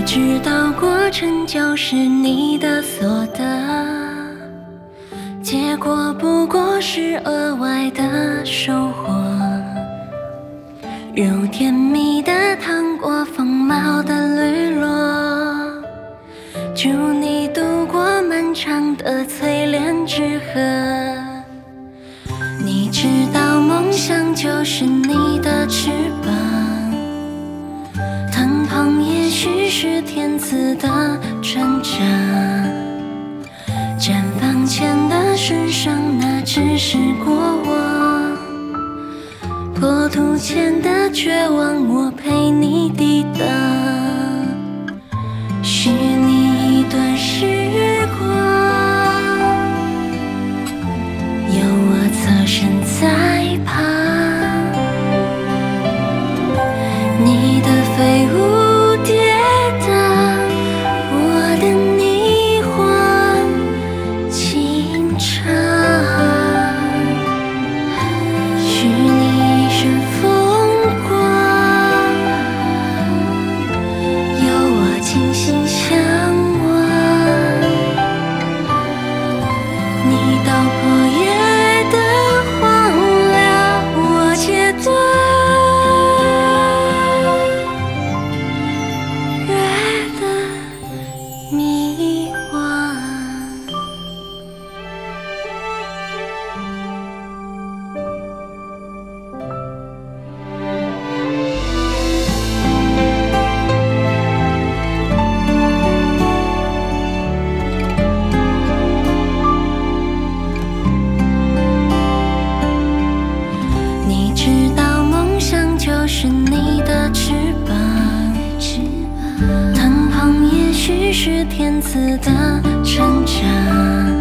知道过程就是你的所得，结果不过是额外的收获。如甜蜜的糖果，丰茂的绿萝，祝你度过漫长的淬炼之河。你知道梦想就是你的翅膀，疼痛也许是天赐的成长，绽放前的身上那只是过往，破土前的绝望我陪你抵挡，许你一段时光，有我侧身在旁，你的飞舞跌宕，我的逆晃轻唱，许你一生风光，有我倾心相望，你道破夜的荒凉，我切断月的迷惘。你知道梦想就是你的翅膀，疼痛也许是天赐的成长，